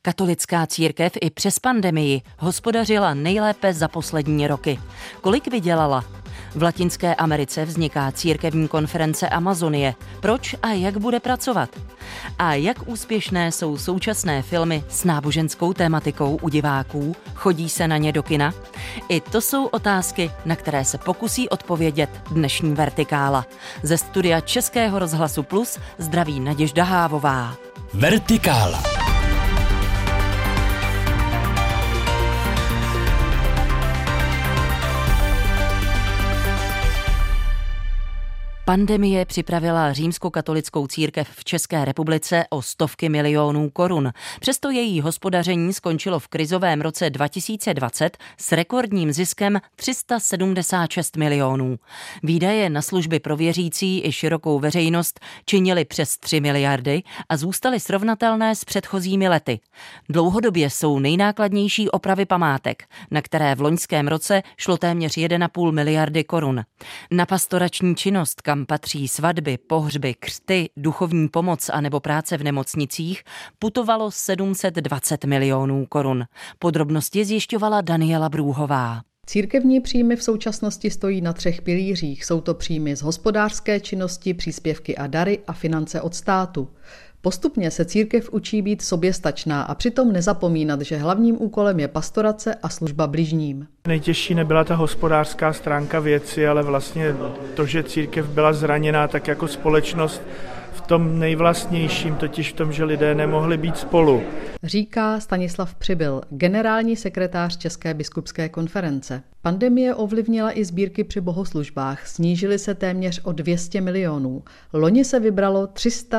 Katolická církev i přes pandemii hospodařila nejlépe za poslední roky. Kolik vydělala? V Latinské Americe vzniká církevní konference Amazonie. Proč a jak bude pracovat? A jak úspěšné jsou současné filmy s náboženskou tématikou u diváků? Chodí se na ně do kina? I to jsou otázky, na které se pokusí odpovědět dnešní Vertikála. Ze studia Českého rozhlasu Plus zdraví Naděžda Hávová. Vertikála. Pandemie připravila římskokatolickou církev v České republice o stovky milionů korun. Přesto její hospodaření skončilo v krizovém roce 2020 s rekordním ziskem 376 milionů. Výdaje na služby pro věřící i širokou veřejnost činily přes 3 miliardy a zůstaly srovnatelné s předchozími lety. Dlouhodobě jsou nejnákladnější opravy památek, na které v loňském roce šlo téměř 1,5 miliardy korun. Na pastorační činnost, kam patří svatby, pohřby, křty, duchovní pomoc a nebo práce v nemocnicích, putovalo 720 milionů korun. Podrobnosti zjišťovala Daniela Brůhová. Církevní příjmy v současnosti stojí na 3 pilířích. Jsou to příjmy z hospodářské činnosti, příspěvky a dary a finance od státu. Postupně se církev učí být soběstačná a přitom nezapomínat, že hlavním úkolem je pastorace a služba bližním. Nejtěžší nebyla ta hospodářská stránka věci, ale vlastně to, že církev byla zraněná tak jako společnost v tom nejvlastnějším, totiž v tom, že lidé nemohli být spolu. Říká Stanislav Přibyl, generální sekretář České biskupské konference. Pandemie ovlivnila i sbírky při bohoslužbách, snížily se téměř o 200 milionů. Loni se vybralo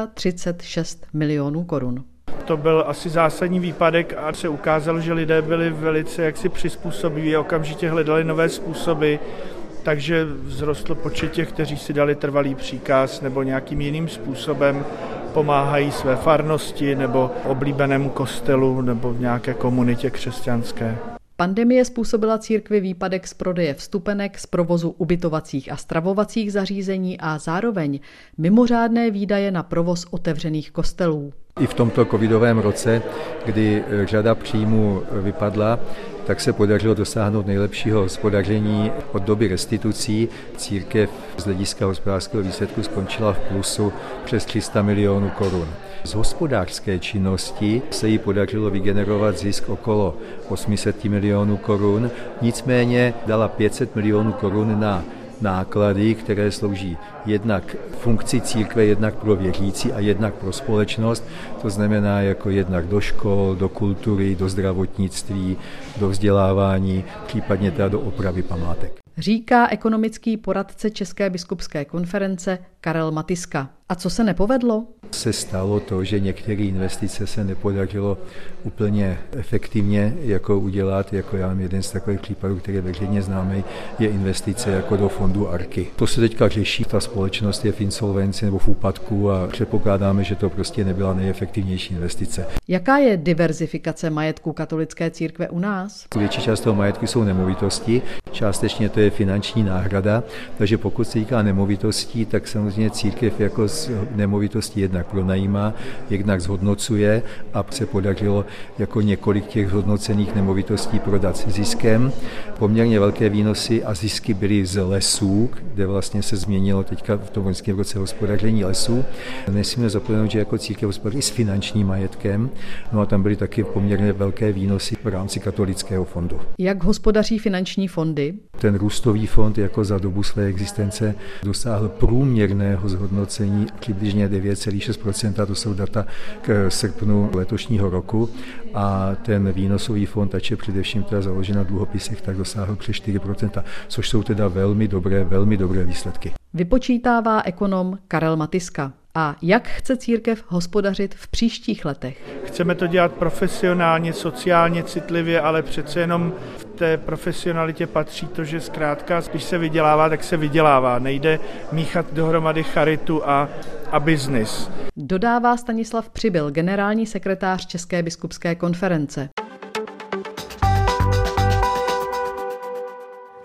336 milionů korun. To byl asi zásadní výpadek a se ukázalo, že lidé byli velice jaksi přizpůsobiví, okamžitě hledali nové způsoby, takže vzrostl počet těch, kteří si dali trvalý příkaz nebo nějakým jiným způsobem pomáhají své farnosti nebo oblíbenému kostelu nebo v nějaké komunitě křesťanské. Pandemie způsobila církvi výpadek z prodeje vstupenek, z provozu ubytovacích a stravovacích zařízení a zároveň mimořádné výdaje na provoz otevřených kostelů. I v tomto covidovém roce, kdy řada příjmů vypadla, tak se podařilo dosáhnout nejlepšího hospodaření od doby restitucí. Církev z hlediska hospodářského výsledku skončila v plusu přes 300 milionů korun. Z hospodářské činnosti se jí podařilo vygenerovat zisk okolo 800 milionů korun, nicméně dala 500 milionů korun na náklady, které slouží jednak funkci církve, jednak pro věřící a jednak pro společnost, to znamená jako jednak do škol, do kultury, do zdravotnictví, do vzdělávání, případně teda do opravy památek. Říká ekonomický poradce České biskupské konference Karel Matiska. A co se nepovedlo? Se stalo to, že některé investice se nepodařilo úplně efektivně jako udělat, jako já mám jeden z takových případů, který je veřejně známý, je investice jako do fondu Arky. To se teďka řeší, ta společnost je v insolvenci nebo v úpadku a předpokládáme, že to prostě nebyla nejefektivnější investice. Jaká je diverzifikace majetku katolické církve u nás? Větší část toho majetku jsou nemovitosti, částečně to je finanční náhrada, takže pokud se týká nemovitostí, tak samozřejmě církev jako z nemovitostí jednak pronajímá, jednak zhodnocuje a se podařilo jako několik těch zhodnocených nemovitostí prodat s ziskem. Poměrně velké výnosy a zisky byly z lesů, kde vlastně se změnilo teďka v tom loňském roce hospodaření lesů. Nesmíme zapomenout, že jako církev hospodaří s finančním majetkem, no a tam byly taky poměrně velké výnosy v rámci katolického fondu. Jak hospodaří finanční fondy? Ten růstový fond jako za dobu své existence dosáhl průměrného zhodnocení přibližně 9,6%, to jsou data k srpnu letošního roku, a ten výnosový fond, ač je především teda založen na dluhopisech, tak dosáhl přes 4%, což jsou teda velmi dobré výsledky. Vypočítává ekonom Karel Matiska. A jak chce církev hospodařit v příštích letech? Chceme to dělat profesionálně, sociálně citlivě, ale přece jenom v té profesionalitě patří to, že zkrátka, když se vydělává, tak se vydělává. Nejde míchat dohromady charitu a biznis. Dodává Stanislav Přibyl, generální sekretář České biskupské konference.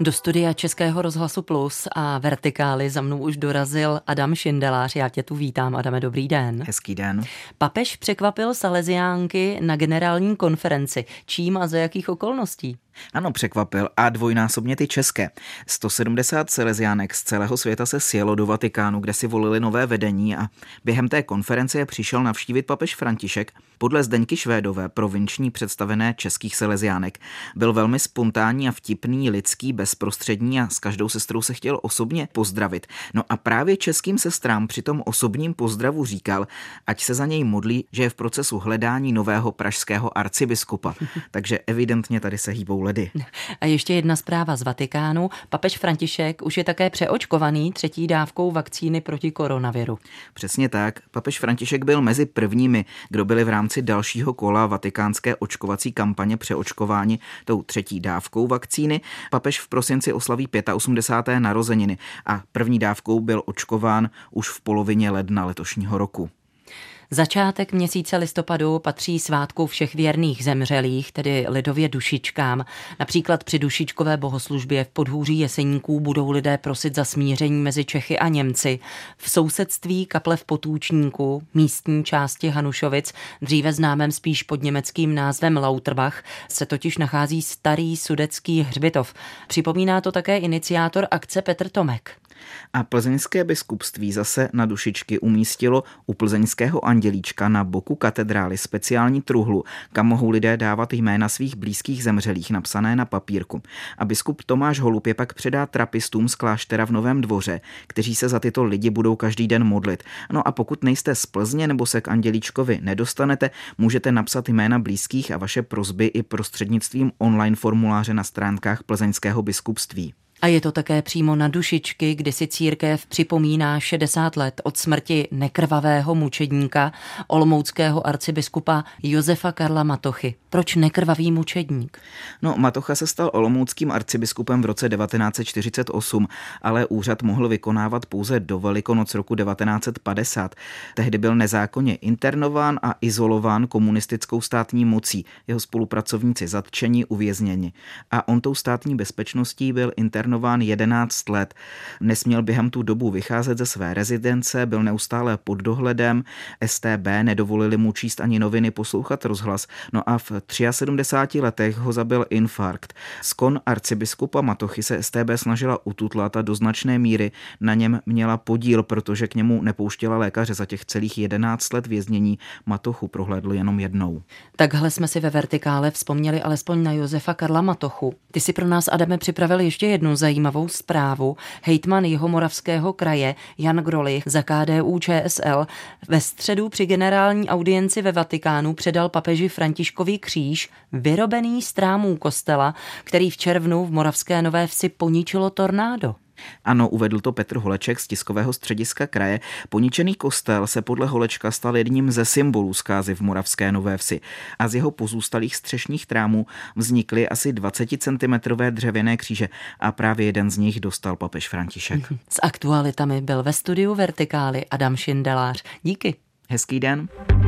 Do studia Českého rozhlasu Plus a Vertikály za mnou už dorazil Adam Šindelář. Já tě tu vítám, Adame, dobrý den. Hezký den. Papež překvapil Salesiánky na generální konferenci. Čím a za jakých okolností? Ano, překvapil a dvojnásobně ty české. 170 salesiánek z celého světa se sjelo do Vatikánu, kde si volili nové vedení a během té konference je přišel navštívit papež František. Podle Zdeňky Švédové, provinční představené českých salesiánek, byl velmi spontánní a vtipný, lidský, bezprostřední a s každou sestrou se chtěl osobně pozdravit. No a právě českým sestrám při tom osobním pozdravu říkal, ať se za něj modlí, že je v procesu hledání nového pražského arcibiskupa. Takže evidentně tady se hýbou ledy. A ještě jedna zpráva z Vatikánu. Papež František už je také přeočkovaný 3. dávkou vakcíny proti koronaviru. Přesně tak. Papež František byl mezi prvními, kdo byli v rámci dalšího kola vatikánské očkovací kampaně přeočkováni tou 3. dávkou vakcíny. Papež v prosinci oslaví 85. narozeniny a první dávkou byl očkován už v polovině ledna letošního roku. Začátek měsíce listopadu patří svátku všech věrných zemřelých, tedy lidově dušičkám. Například při dušičkové bohoslužbě v podhůří Jeseníků budou lidé prosit za smíření mezi Čechy a Němci. V sousedství kaple v Potůčníku, místní části Hanušovic, dříve známém spíš pod německým názvem Lauterbach, se totiž nachází starý sudetský hřbitov. Připomíná to také iniciátor akce Petr Tomek. A plzeňské biskupství zase na dušičky umístilo u plzeňského andělíčka na boku katedrály speciální truhlu, kam mohou lidé dávat jména svých blízkých zemřelých napsané na papírku. A biskup Tomáš Holub je pak předá trapistům z kláštera v Novém Dvoře, kteří se za tyto lidi budou každý den modlit. No a pokud nejste z Plzně nebo se k andělíčkovi nedostanete, můžete napsat jména blízkých a vaše prosby i prostřednictvím online formuláře na stránkách plzeňského biskupství. A je to také přímo na dušičky, kdy si církev připomíná 60 let od smrti nekrvavého mučedníka, olomouckého arcibiskupa Josefa Karla Matochy. Proč nekrvavý mučedník? No, Matocha se stal olomouckým arcibiskupem v roce 1948, ale úřad mohl vykonávat pouze do Velikonoc roku 1950. Tehdy byl nezákonně internován a izolován komunistickou státní mocí. Jeho spolupracovníci zatčeni, uvězněni. A on tou státní bezpečností byl internován 11 let. Nesměl během tu dobu vycházet ze své rezidence, byl neustále pod dohledem, StB nedovolili mu číst ani noviny, poslouchat rozhlas. No a v 73 letech ho zabil infarkt. Skon arcibiskupa Matochy se StB snažila ututlat a do značné míry na něm měla podíl, protože k němu nepouštěla lékaře. Za těch celých 11 let věznění Matochu prohlédl jenom jednou. Takhle jsme si ve Vertikále vzpomněli alespoň na Josefa Karla Matochu. Ty si pro nás, Adame, připravil ještě jednu zajímavou zprávu. Hejtman Jihomoravského kraje Jan Grolich za KDU-ČSL ve středu při generální audienci ve Vatikánu předal papeži Františkovi kříž vyrobený z trámů kostela, který v červnu v Moravské Nové Vsi poničilo tornádo. Ano, uvedl to Petr Holeček z tiskového střediska kraje. Poničený kostel se podle Holečka stal jedním ze symbolů zkázy v Moravské Nové Vsi a z jeho pozůstalých střešních trámů vznikly asi 20 cm dřevěné kříže a právě jeden z nich dostal papež František. S aktualitami byl ve studiu Vertikály Adam Šindelář. Díky. Hezký den.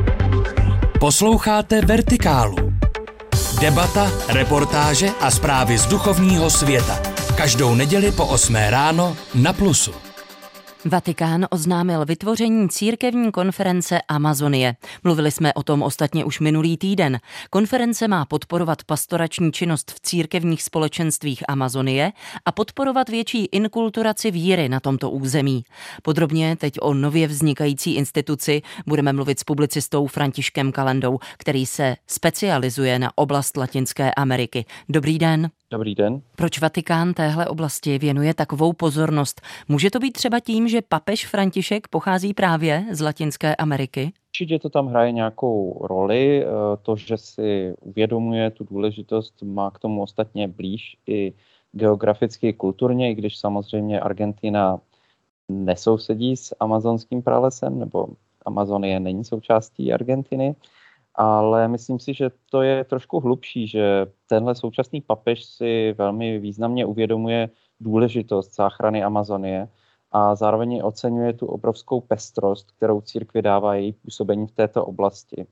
Posloucháte Vertikálu. Debata, reportáže a zprávy z duchovního světa. Každou neděli po 8 ráno na Plusu. Vatikán oznámil vytvoření církevní konference Amazonie. Mluvili jsme o tom ostatně už minulý týden. Konference má podporovat pastorační činnost v církevních společenstvích Amazonie a podporovat větší inkulturaci víry na tomto území. Podrobně teď o nově vznikající instituci budeme mluvit s publicistou Františkem Kalendou, který se specializuje na oblast Latinské Ameriky. Dobrý den. Dobrý den. Proč Vatikán téhle oblasti věnuje takovou pozornost? Může to být třeba tím, že papež František pochází právě z Latinské Ameriky? Určitě to tam hraje nějakou roli. To, že si uvědomuje tu důležitost, má k tomu ostatně blíž i geograficky, kulturně, i když samozřejmě Argentina nesousedí s amazonským pralesem, nebo Amazonie není součástí Argentiny. Ale myslím si, že to je trošku hlubší, že tenhle současný papež si velmi významně uvědomuje důležitost záchrany Amazonie a zároveň oceňuje tu obrovskou pestrost, kterou církvi dává její působení v této oblasti.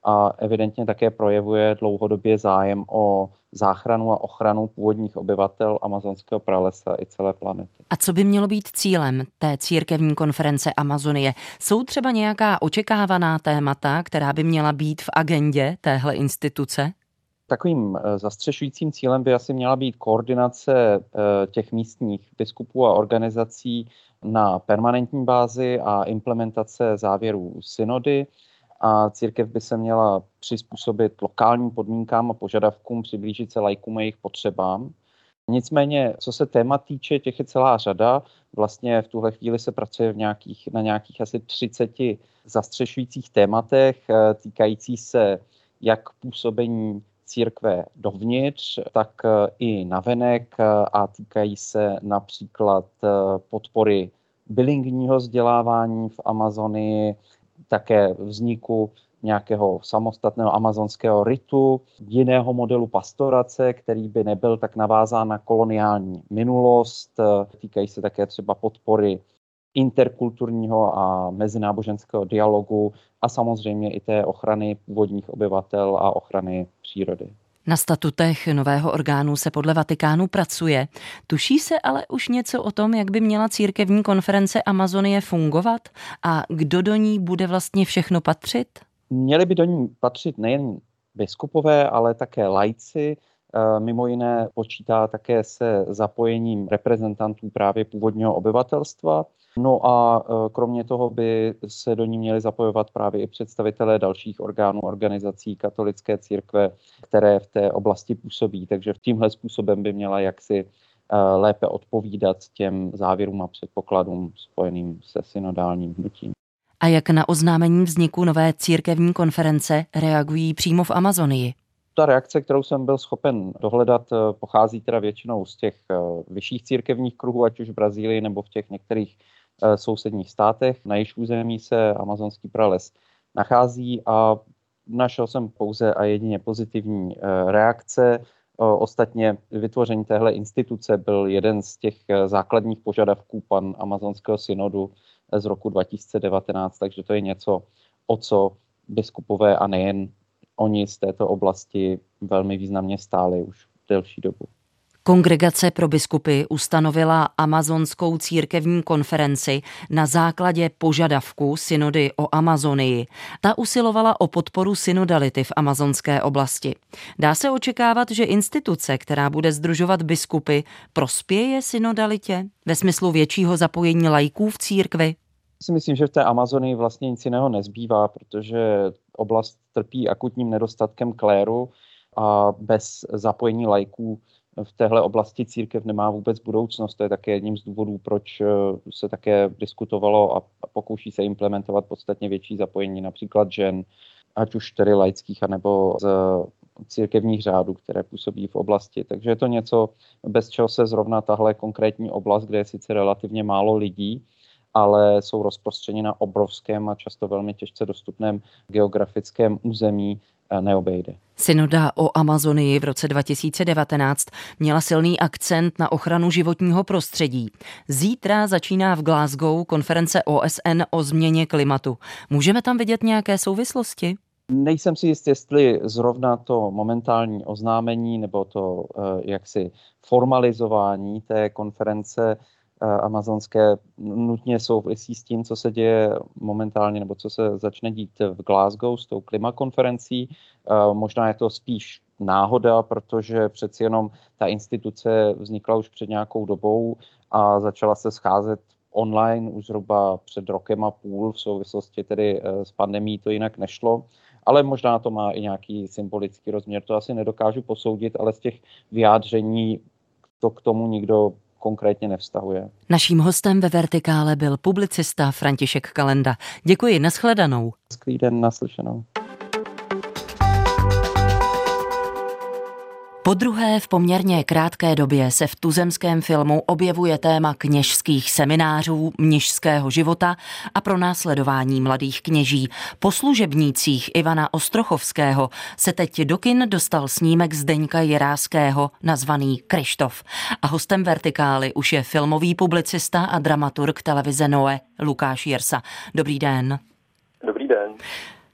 a evidentně také projevuje dlouhodobě zájem o záchranu a ochranu původních obyvatel amazonského pralesa i celé planety. A co by mělo být cílem té církevní konference Amazonie? Jsou třeba nějaká očekávaná témata, která by měla být v agendě téhle instituce? Takovým zastřešujícím cílem by asi měla být koordinace těch místních biskupů a organizací na permanentní bázi a implementace závěrů synody. A církev by se měla přizpůsobit lokálním podmínkám a požadavkům, přiblížit se laikům a jejich potřebám. Nicméně, co se témat týče, těch je celá řada. Vlastně v tuhle chvíli se pracuje na nějakých asi 30 zastřešujících tématech, týkající se jak působení církve dovnitř, tak i navenek a týkají se například podpory bilingvního vzdělávání v Amazonii, také vzniku nějakého samostatného amazonského ritu, jiného modelu pastorace, který by nebyl tak navázán na koloniální minulost. Týkají se také třeba podpory interkulturního a mezináboženského dialogu a samozřejmě i té ochrany původních obyvatel a ochrany přírody. Na statutech nového orgánu se podle Vatikánu pracuje. Tuší se ale už něco o tom, jak by měla církevní konference Amazonie fungovat a kdo do ní bude vlastně všechno patřit? Měli by do ní patřit nejen biskupové, ale také laici. Mimo jiné počítá také se zapojením reprezentantů právě původního obyvatelstva. No a kromě toho by se do ní měli zapojovat právě i představitelé dalších orgánů, organizací katolické církve, které v té oblasti působí. Takže tímhle způsobem by měla jaksi lépe odpovídat těm závěrům a předpokladům spojeným se synodálním hnutím. A jak na oznámení vzniku nové církevní konference reagují přímo v Amazonii? Ta reakce, kterou jsem byl schopen dohledat, pochází teda většinou z těch vyšších církevních kruhů, ať už v Brazílii nebo v těch některých sousedních státech. Na jejich území se amazonský prales nachází a našel jsem pouze a jedině pozitivní reakce. Ostatně vytvoření téhle instituce byl jeden z těch základních požadavků amazonského synodu z roku 2019, takže to je něco, o co biskupové a nejen oni z této oblasti velmi významně stáli už delší dobu. Kongregace pro biskupy ustanovila amazonskou církevní konferenci na základě požadavků synody o Amazonii. Ta usilovala o podporu synodality v amazonské oblasti. Dá se očekávat, že instituce, která bude sdružovat biskupy, prospěje synodalitě ve smyslu většího zapojení laiků v církvi? Myslím, že v té Amazonii vlastně nic jiného nezbývá, protože oblast trpí akutním nedostatkem kléru a bez zapojení laiků v téhle oblasti církev nemá vůbec budoucnost. To je také jedním z důvodů, proč se také diskutovalo a pokouší se implementovat podstatně větší zapojení například žen, ať už tedy laických, anebo z církevních řádů, které působí v oblasti. Takže je to něco, bez čeho se zrovna tahle konkrétní oblast, kde je sice relativně málo lidí, ale jsou rozprostřeni na obrovském a často velmi těžce dostupném geografickém území, neobejde. Synoda o Amazonii v roce 2019 měla silný akcent na ochranu životního prostředí. Zítra začíná v Glasgow konference OSN o změně klimatu. Můžeme tam vidět nějaké souvislosti? Nejsem si jist, jestli zrovna to momentální oznámení nebo to jaksi formalizování té konference amazonské nutně souvisí s tím, co se děje momentálně nebo co se začne dít v Glasgow s tou klimakonferencí. Možná je to spíš náhoda, protože přeci jenom ta instituce vznikla už před nějakou dobou a začala se scházet online už zhruba před rokem a půl, v souvislosti tedy s pandemií to jinak nešlo. Ale možná to má i nějaký symbolický rozměr, to asi nedokážu posoudit, ale z těch vyjádření to k tomu nikdo konkrétně nevztahuje. Naším hostem ve Vertikále byl publicista František Kalenda. Děkuji, nashledanou. Hezký den, naslyšenou. Podruhé v poměrně krátké době se v tuzemském filmu objevuje téma kněžských seminářů, mnišského života a pronásledování mladých kněží. Po služebnících Ivana Ostrochovského se teď do kin dostal snímek Zdeňka Jiráského nazvaný Kryštof. A hostem Vertikály už je filmový publicista a dramaturg televize Noe Lukáš Jirsa. Dobrý den. Dobrý den.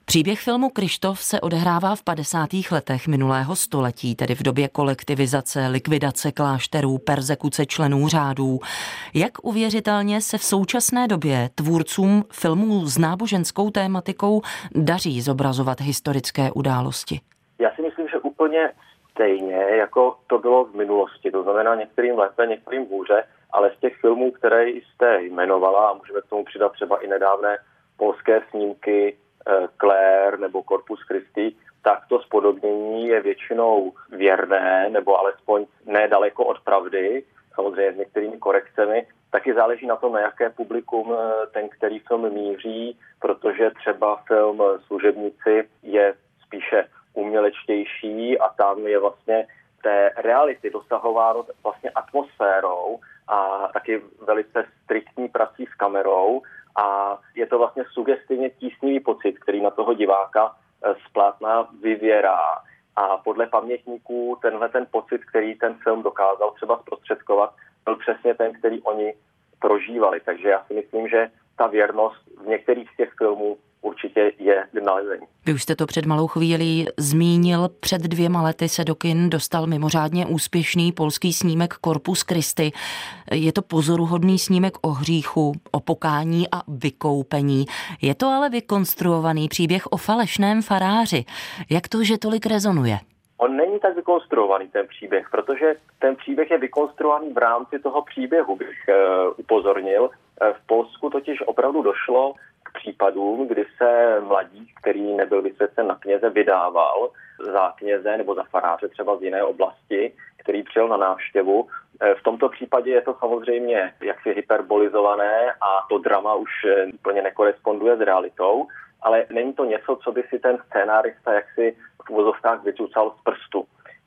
Příběh filmu Kryštof se odehrává v 50. letech minulého století, tedy v době kolektivizace, likvidace klášterů, perzekuce členů řádů. Jak uvěřitelně se v současné době tvůrcům filmů s náboženskou tématikou daří zobrazovat historické události? Já si myslím, že úplně stejně, jako to bylo v minulosti. To znamená některým lépe, některým hůře, ale z těch filmů, které jste jmenovala, a můžeme k tomu přidat třeba i nedávné polské snímky Claire nebo Corpus Christi, tak to spodobnění je většinou věrné, nebo alespoň nedaleko od pravdy, samozřejmě s některými korekcemi. Taky záleží na tom, na jaké publikum ten, který film míří, protože třeba film Služebníci je spíše umělečtější a tam je vlastně té reality dosahováno vlastně atmosférou a taky velice striktní prací s kamerou a je to vlastně sugestivně tísnivý pocit, který na toho diváka z plátna vyvěrá. A podle pamětníků tenhle ten pocit, který ten film dokázal třeba zprostředkovat, byl přesně ten, který oni prožívali. Takže já si myslím, že ta věrnost v některých z těch filmů určitě je k nalezení. Vy už jste to před malou chvílí zmínil. Před 2 lety se do kin dostal mimořádně úspěšný polský snímek Corpus Christi. Je to pozoruhodný snímek o hříchu, o pokání a vykoupení. Je to ale vykonstruovaný příběh o falešném faráři. Jak to, že tolik rezonuje? On není tak vykonstruovaný ten příběh, protože ten příběh je vykonstruovaný v rámci toho příběhu, bych upozornil. V Polsku totiž opravdu došlo k případům, kdy se mladík, který nebyl vysvěcen na kněze, vydával za kněze nebo za faráře třeba z jiné oblasti, který přijel na návštěvu. V tomto případě je to samozřejmě jaksi hyperbolizované a to drama už úplně nekoresponduje s realitou, ale není to něco, co by si ten scénárista jaksi v uvozovkách vycucal z prstu.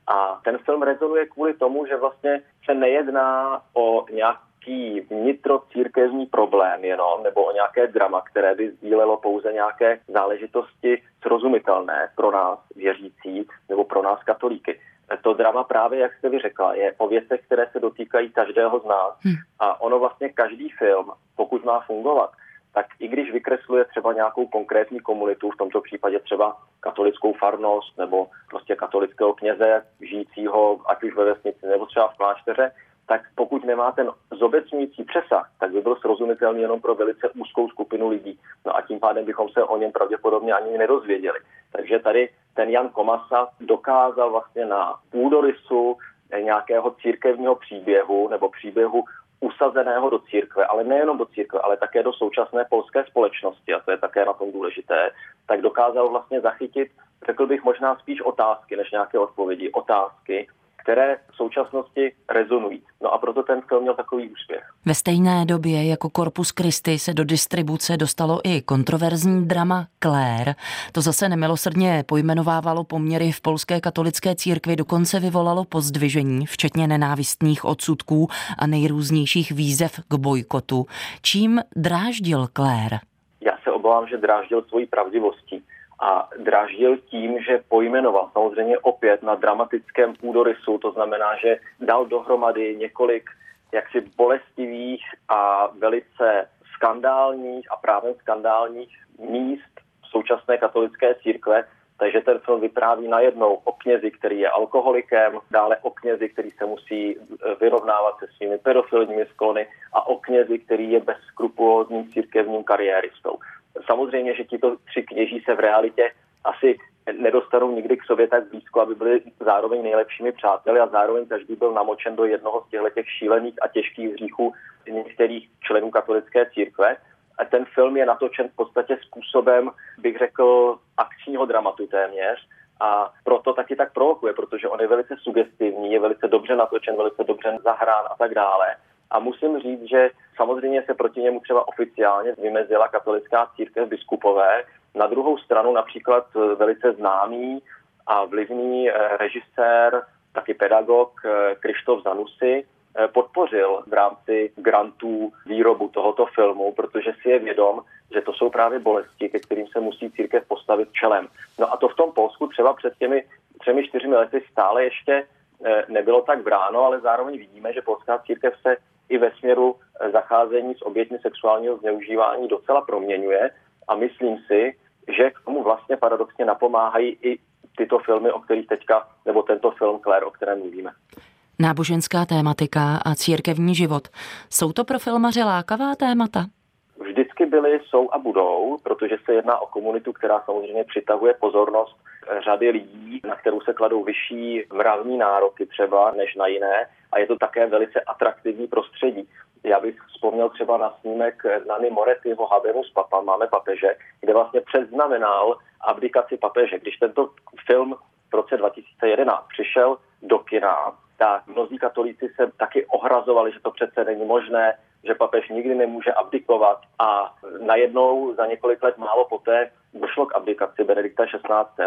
A ten film rezonuje kvůli tomu, že vlastně se nejedná o nějaký vnitrocírkevní problém jenom, nebo o nějaké drama, které by sdílelo pouze nějaké záležitosti srozumitelné pro nás věřící nebo pro nás katolíky. To drama právě, jak jste vy řekla, je o věcech, které se dotýkají každého z nás. A ono vlastně každý film, pokud má fungovat, tak i když vykresluje třeba nějakou konkrétní komunitu, v tomto případě třeba katolickou farnost nebo prostě katolického kněze žijícího, ať už ve vesnici nebo třeba v klášteře, tak pokud nemá ten zobecňující přesah, tak by byl srozumitelný jenom pro velice úzkou skupinu lidí. No a tím pádem bychom se o něm pravděpodobně ani nedozvěděli. Takže tady ten Jan Komasa dokázal vlastně na půdorysu nějakého církevního příběhu nebo příběhu usazeného do církve, ale nejenom do církve, ale také do současné polské společnosti, a to je také na tom důležité, tak dokázal vlastně zachytit, řekl bych možná spíš otázky, než nějaké odpovědi. Otázky, které v současnosti rezonují. No a proto ten film měl takový úspěch. Ve stejné době jako Corpus Christi se do distribuce dostalo i kontroverzní drama Claire. To zase nemilosrdně pojmenovávalo poměry v polské katolické církvi, dokonce vyvolalo pozdvižení, včetně nenávistných odsudků a nejrůznějších výzev k bojkotu. Čím dráždil Claire? Já se obávám, že dráždil svojí pravdivostí. A dráždil tím, že pojmenoval samozřejmě opět na dramatickém půdorysu, to znamená, že dal dohromady několik jaksi bolestivých a velice skandálních a právě skandálních míst současné katolické církve, takže ten film vypráví najednou o knězi, který je alkoholikem, dále o knězi, který se musí vyrovnávat se svými pedofilními sklony a o knězi, který je bezskrupulózním církevním kariéristou. Samozřejmě, že tito 3 kněží se v realitě asi nedostanou nikdy k sobě tak blízko, aby byli zároveň nejlepšími přáteli a zároveň každý byl namočen do jednoho z těch šílených a těžkých hříchů některých členů katolické církve. A ten film je natočen v podstatě způsobem, bych řekl, akčního dramatu téměř a proto taky tak provokuje, protože on je velice sugestivní, je velice dobře natočen, velice dobře zahrán a tak dále. A musím říct, že samozřejmě se proti němu třeba oficiálně vymezila katolická církev biskupové. Na druhou stranu například velice známý a vlivný režisér, taky pedagog Kryštof Zanussi podpořil v rámci grantů výrobu tohoto filmu, protože si je vědom, že to jsou právě bolesti, ke kterým se musí církev postavit čelem. No a to v tom Polsku třeba před těmi 3-4 lety stále ještě nebylo tak bráno, ale zároveň vidíme, že polská církev se i ve směru zacházení s oběťmi sexuálního zneužívání docela proměňuje a myslím si, že k tomu vlastně paradoxně napomáhají i tyto filmy, o kterých teďka, nebo tento film Claire, o kterém mluvíme. Náboženská tématika a církevní život. Jsou to pro filmaře lákavá témata? Vždycky byly, jsou a budou, protože se jedná o komunitu, která samozřejmě přitahuje pozornost řady lidí, na kterou se kladou vyšší mravní nároky třeba než na jiné, a je to také velice atraktivní prostředí. Já bych vzpomněl třeba na snímek Nanny Morettiho Habemus Papam, máme papeže, kde vlastně předznamenal abdikaci papeže. Když tento film v roce 2011 přišel do kina, tak mnozí katolíci se taky ohrazovali, že to přece není možné, že papež nikdy nemůže abdikovat, a najednou za několik let málo poté došlo k abdikaci Benedikta XVI.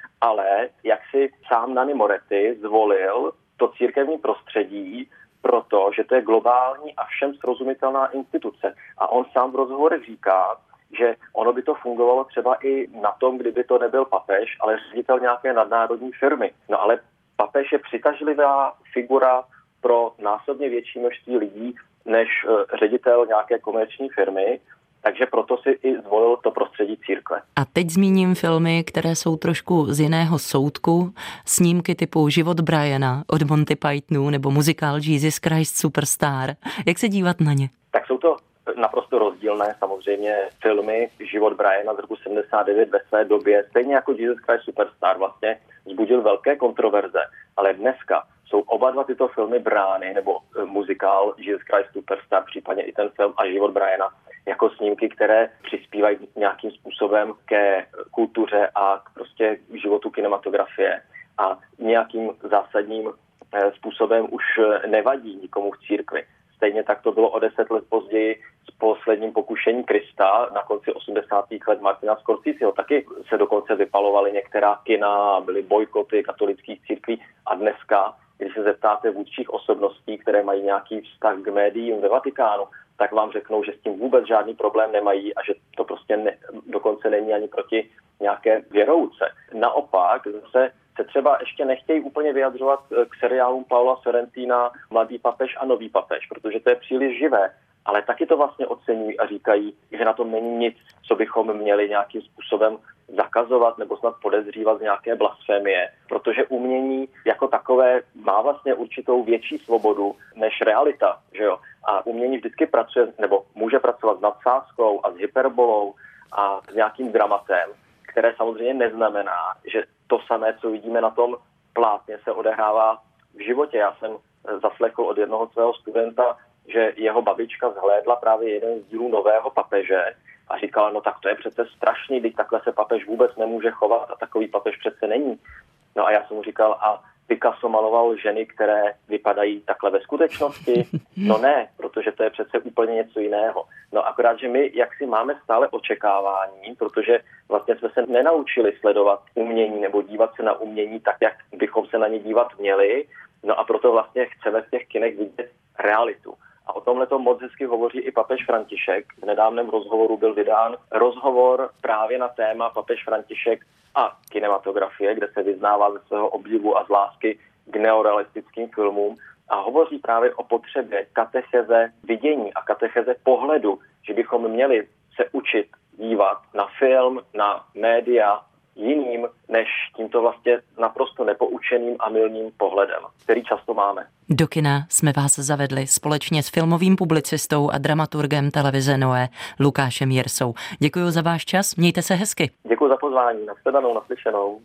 Ale jak si sám Nanny Moretti zvolil to církevní prostředí, protože to je globální a všem srozumitelná instituce. A on sám v rozhovorech říká, že ono by to fungovalo třeba i na tom, kdyby to nebyl papež, ale ředitel nějaké nadnárodní firmy. No ale papež je přitažlivá figura pro násobně větší množství lidí než ředitel nějaké komerční firmy, takže proto si i zvolil to prostředí církve. A teď zmíním filmy, které jsou trošku z jiného soudku, snímky typu Život Briana od Monty Pythonu nebo muzikál Jesus Christ Superstar. Jak se dívat na ně? Tak jsou to naprosto rozdílné samozřejmě filmy. Život Briana z roku 79 ve své době, stejně jako Jesus Christ Superstar, vlastně vzbudil velké kontroverze, ale dneska jsou oba dva tyto filmy brány, nebo muzikál Jesus Christ Superstar, případně i ten film a Život Briana, jako snímky, které přispívají nějakým způsobem ke kultuře a k prostě životu kinematografie a nějakým zásadním způsobem už nevadí nikomu v církvi. Stejně tak to bylo o 10 let později s Posledním pokušení Krista na konci 80. let Martina Scorseseho. Taky se dokonce vypalovaly některá kina, byly bojkoty katolických církví, a dneska, když se zeptáte vůdčích osobností, které mají nějaký vztah k médiím ve Vatikánu, tak vám řeknou, že s tím vůbec žádný problém nemají a že to prostě dokonce není ani proti nějaké věrouce. Naopak zase se třeba ještě nechtějí úplně vyjadřovat k seriálům Paula Sorrentina Mladý papež a Nový papež, protože to je příliš živé, ale taky to vlastně oceňují a říkají, že na tom není nic, co bychom měli nějakým způsobem zakazovat nebo snad podezřívat z nějaké blasfémie, protože umění jako takové má vlastně určitou větší svobodu než realita, že jo? A umění vždycky pracuje nebo může pracovat s nadsázkou a s hyperbolou a s nějakým dramatem, které samozřejmě neznamená, že to samé, co vidíme na tom plátně, se odehrává v životě. Já jsem zaslechl od jednoho svého studenta, že jeho babička zhlédla právě jeden z dílů Nového papeže a říkala, no tak to je přece strašný, když takhle se papež vůbec nemůže chovat a takový papež přece není. No a já jsem mu říkal, a Picasso maloval ženy, které vypadají takhle ve skutečnosti? No ne, protože to je přece úplně něco jiného. No akorát, že my jaksi máme stále očekávání, protože vlastně jsme se nenaučili sledovat umění nebo dívat se na umění tak, jak bychom se na ně dívat měli. No a proto vlastně chceme v těch kinech vidět realitu. A o tomhle to moc hezky hovoří i papež František. V nedávném rozhovoru byl vydán rozhovor právě na téma papež František a kinematografie, kde se vyznává ze svého obdivu a z lásky k neorealistickým filmům a hovoří právě o potřebě katecheze vidění a katecheze pohledu, že bychom měli se učit dívat na film, na média jiným, než tímto vlastně naprosto nepoučeným a mylným pohledem, který často máme. Do kina jsme vás zavedli společně s filmovým publicistou a dramaturgem televize Noé Lukášem Jirsou. Děkuji za váš čas, mějte se hezky. Děkuji za pozvání, nashledanou, naslyšenou.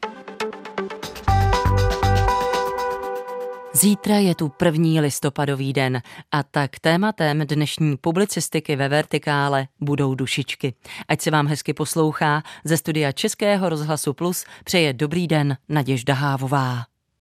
Zítra je tu 1. listopadový den a tak tématem dnešní publicistiky ve Vertikále budou dušičky. Ať se vám hezky poslouchá, ze studia Českého rozhlasu Plus přeje dobrý den Naděžda Hávová.